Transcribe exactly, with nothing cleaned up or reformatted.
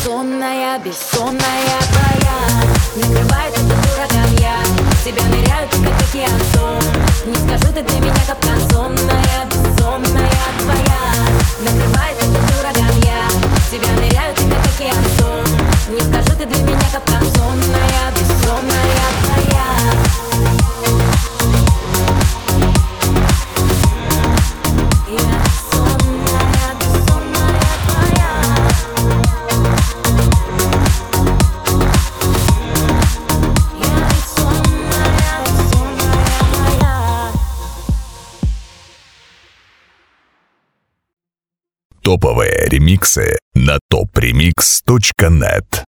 Сонная, бессонная твоя. Накрывает этот ураган, я в тебя ныряю, ты как океан сон. Не скажу, ты для меня капкан. Сонная, бессонная твоя. Накрывает этот ураган, я в тебя ныряю, ты как океан сон. Не скажу, ты для меня капкан. Сонная, бессонная твоя. Топовые ремиксы на топ ремикс точка нет.